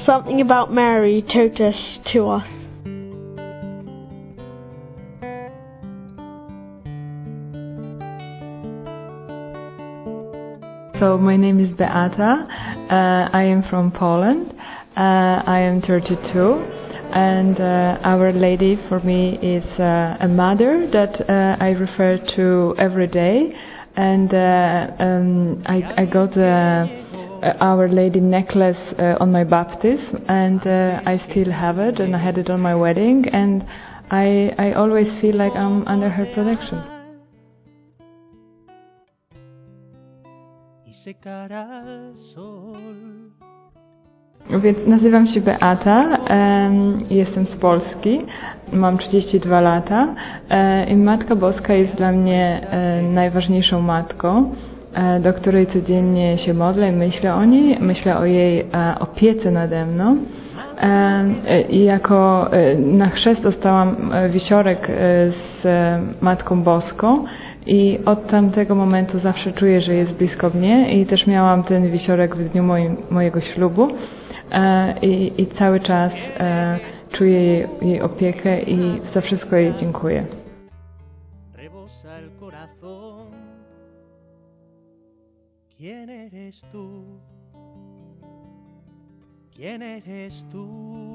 Something about Mary told us to us. So my name is Beata. I am from Poland. I am 32, and Our Lady for me is a mother that I refer to every day. And I got Our Lady necklace on my baptism, and I still have it, and I had it on my wedding, and I always feel like I'm under her protection. Więc nazywam się Beata, jestem z Polski, mam 32 lata i Matka Boska jest dla mnie najważniejszą matką, do której codziennie się modlę, myślę o niej, myślę o jej opiece nade mną. I na chrzest dostałam wisiorek z Matką Boską i od tamtego momentu zawsze czuję, że jest blisko mnie i też miałam ten wisiorek w dniu mojego ślubu i cały czas czuję jej opiekę i za wszystko jej dziękuję. ¿Quién eres tú?